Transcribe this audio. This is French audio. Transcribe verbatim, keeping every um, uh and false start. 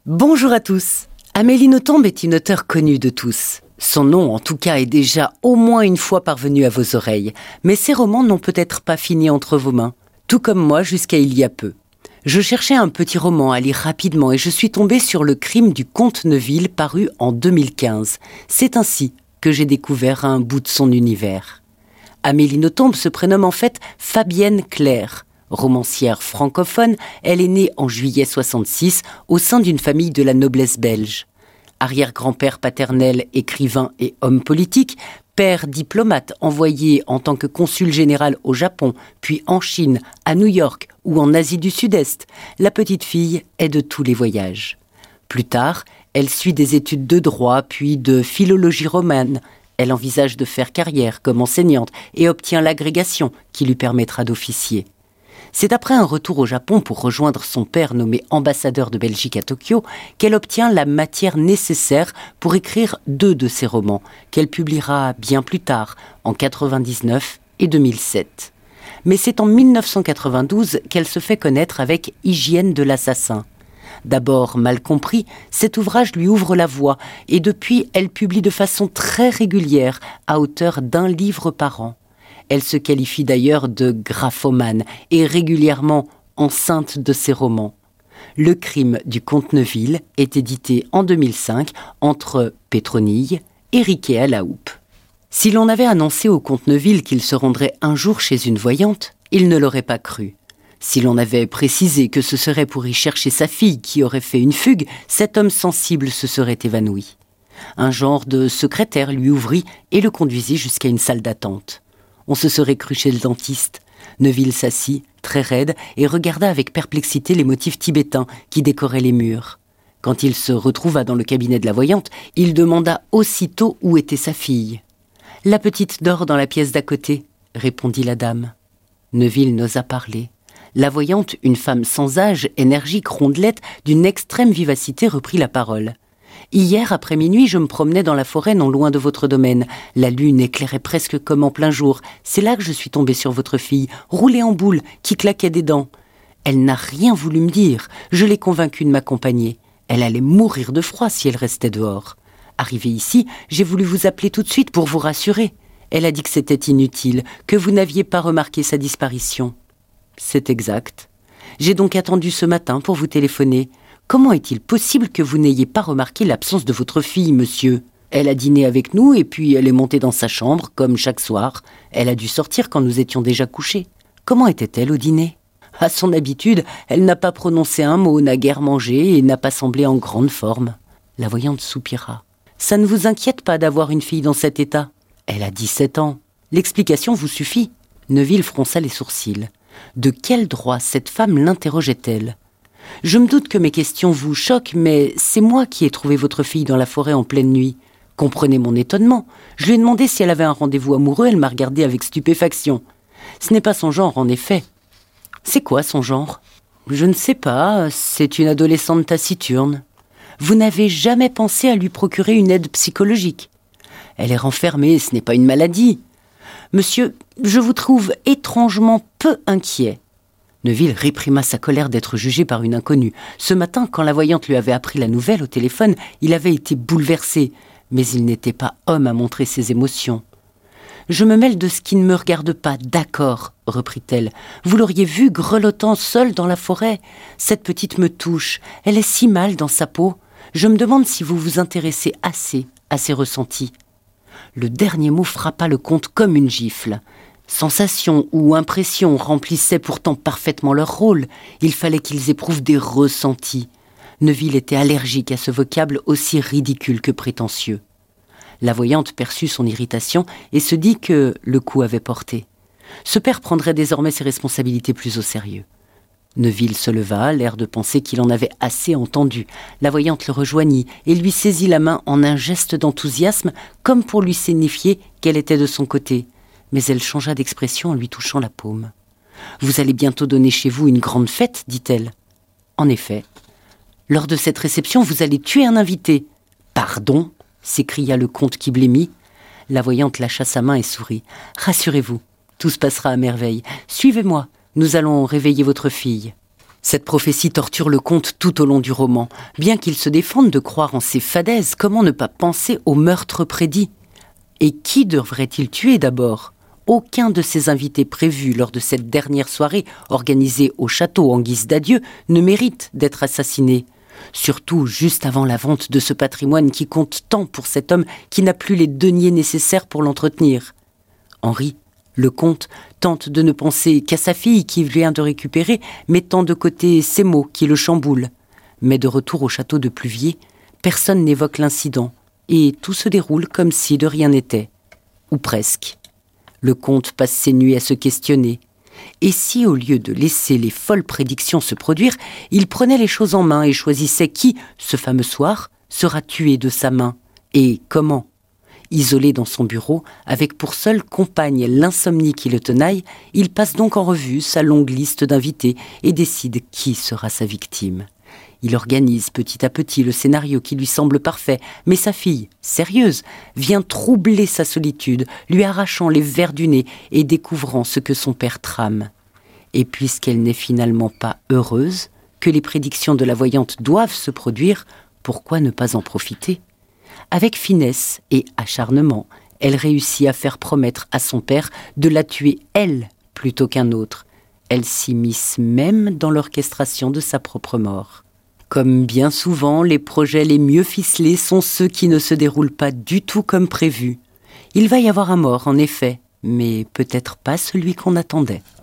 Bonjour à tous. Amélie Nothomb est une auteure connue de tous. Son nom, en tout cas, est déjà au moins une fois parvenu à vos oreilles. Mais ses romans n'ont peut-être pas fini entre vos mains. Tout comme moi jusqu'à il y a peu. Je cherchais un petit roman à lire rapidement et je suis tombée sur Le crime du comte Neuville paru en deux mille quinze. C'est ainsi que j'ai découvert un bout de son univers. Amélie Nothomb se prénomme en fait Fabienne Claire. Romancière francophone, elle est née en juillet soixante-six au sein d'une famille de la noblesse belge. Arrière-grand-père paternel, écrivain et homme politique, père diplomate envoyé en tant que consul général au Japon, puis en Chine, à New York ou en Asie du Sud-Est, la petite fille est de tous les voyages. Plus tard, elle suit des études de droit puis de philologie romane. Elle envisage de faire carrière comme enseignante et obtient l'agrégation qui lui permettra d'officier. C'est après un retour au Japon pour rejoindre son père nommé ambassadeur de Belgique à Tokyo qu'elle obtient la matière nécessaire pour écrire deux de ses romans, qu'elle publiera bien plus tard, en quatre-vingt-dix-neuf et deux mille sept. Mais c'est en mille neuf cent quatre-vingt-douze qu'elle se fait connaître avec Hygiène de l'assassin. D'abord mal compris, cet ouvrage lui ouvre la voie et depuis, elle publie de façon très régulière, à hauteur d'un livre par an. Elle se qualifie d'ailleurs de graphomane et régulièrement enceinte de ses romans. Le crime du comte Neuville est édité en deux mille cinq entre Pétronille et Riquet à la houppe. Si l'on avait annoncé au comte Neuville qu'il se rendrait un jour chez une voyante, il ne l'aurait pas cru. Si l'on avait précisé que ce serait pour y chercher sa fille qui aurait fait une fugue, cet homme sensible se serait évanoui. Un genre de secrétaire lui ouvrit et le conduisit jusqu'à une salle d'attente. On se serait cru chez le dentiste. Neuville s'assit, très raide, et regarda avec perplexité les motifs tibétains qui décoraient les murs. Quand il se retrouva dans le cabinet de la voyante, il demanda aussitôt où était sa fille. « La petite dort dans la pièce d'à côté », répondit la dame. Neuville n'osa parler. La voyante, une femme sans âge, énergique, rondelette, d'une extrême vivacité, reprit la parole. « Hier, après minuit, je me promenais dans la forêt non loin de votre domaine. La lune éclairait presque comme en plein jour. C'est là que je suis tombée sur votre fille, roulée en boule, qui claquait des dents. Elle n'a rien voulu me dire. Je l'ai convaincue de m'accompagner. Elle allait mourir de froid si elle restait dehors. Arrivée ici, j'ai voulu vous appeler tout de suite pour vous rassurer. Elle a dit que c'était inutile, que vous n'aviez pas remarqué sa disparition. » « C'est exact. J'ai donc attendu ce matin pour vous téléphoner. Comment est-il possible que vous n'ayez pas remarqué l'absence de votre fille, monsieur ? Elle a dîné avec nous et puis elle est montée dans sa chambre, comme chaque soir. Elle a dû sortir quand nous étions déjà couchés. Comment était-elle au dîner ? À son habitude, elle n'a pas prononcé un mot, n'a guère mangé et n'a pas semblé en grande forme. » La voyante soupira. « Ça ne vous inquiète pas d'avoir une fille dans cet état ? Elle a dix-sept ans. L'explication vous suffit. » Neuville fronça les sourcils. De quel droit cette femme l'interrogeait-elle ? Je me doute que mes questions vous choquent, mais c'est moi qui ai trouvé votre fille dans la forêt en pleine nuit. Comprenez mon étonnement. Je lui ai demandé si elle avait un rendez-vous amoureux, elle m'a regardé avec stupéfaction. Ce n'est pas son genre, en effet. C'est quoi son genre ? Je ne sais pas, c'est une adolescente taciturne. Vous n'avez jamais pensé à lui procurer une aide psychologique ? Elle est renfermée, ce n'est pas une maladie. Monsieur, je vous trouve étrangement peu inquiet. Neuville réprima sa colère d'être jugé par une inconnue. Ce matin, quand la voyante lui avait appris la nouvelle au téléphone, il avait été bouleversé, mais il n'était pas homme à montrer ses émotions. « Je me mêle de ce qui ne me regarde pas, d'accord, reprit-elle. Vous l'auriez vue grelottant seule dans la forêt. Cette petite me touche, elle est si mal dans sa peau. Je me demande si vous vous intéressez assez à ses ressentis. » Le dernier mot frappa le comte comme une gifle. Sensation ou impression remplissaient pourtant parfaitement leur rôle. Il fallait qu'ils éprouvent des ressentis. Neuville était allergique à ce vocable aussi ridicule que prétentieux. La voyante perçut son irritation et se dit que le coup avait porté. Ce père prendrait désormais ses responsabilités plus au sérieux. Neuville se leva, l'air de penser qu'il en avait assez entendu. La voyante le rejoignit et lui saisit la main en un geste d'enthousiasme, comme pour lui signifier qu'elle était de son côté. Mais elle changea d'expression en lui touchant la paume. « Vous allez bientôt donner chez vous une grande fête, dit-elle. »« En effet. Lors de cette réception, vous allez tuer un invité. »« Pardon ?» s'écria le comte qui blêmit. La voyante lâcha sa main et sourit. « Rassurez-vous, tout se passera à merveille. Suivez-moi. Nous allons réveiller votre fille. » Cette prophétie torture le comte tout au long du roman. Bien qu'il se défende de croire en ses fadaises, comment ne pas penser au meurtre prédit? Et qui devrait-il tuer d'abord? Aucun de ses invités prévus lors de cette dernière soirée organisée au château en guise d'adieu ne mérite d'être assassiné. Surtout juste avant la vente de ce patrimoine qui compte tant pour cet homme qui n'a plus les deniers nécessaires pour l'entretenir. Henri, le comte, tente de ne penser qu'à sa fille qui vient de récupérer, mettant de côté ces mots qui le chamboulent. Mais de retour au château de Pluviers, personne n'évoque l'incident, et tout se déroule comme si de rien n'était. Ou presque. Le comte passe ses nuits à se questionner. Et si, au lieu de laisser les folles prédictions se produire, il prenait les choses en main et choisissait qui, ce fameux soir, sera tué de sa main, et comment? Isolé dans son bureau, avec pour seule compagne l'insomnie qui le tenaille, il passe donc en revue sa longue liste d'invités et décide qui sera sa victime. Il organise petit à petit le scénario qui lui semble parfait, mais sa fille, sérieuse, vient troubler sa solitude, lui arrachant les vers du nez et découvrant ce que son père trame. Et puisqu'elle n'est finalement pas heureuse, que les prédictions de la voyante doivent se produire, pourquoi ne pas en profiter ? Avec finesse et acharnement, elle réussit à faire promettre à son père de la tuer elle plutôt qu'un autre. Elle s'immisce même dans l'orchestration de sa propre mort. Comme bien souvent, les projets les mieux ficelés sont ceux qui ne se déroulent pas du tout comme prévu. Il va y avoir un mort, en effet, mais peut-être pas celui qu'on attendait.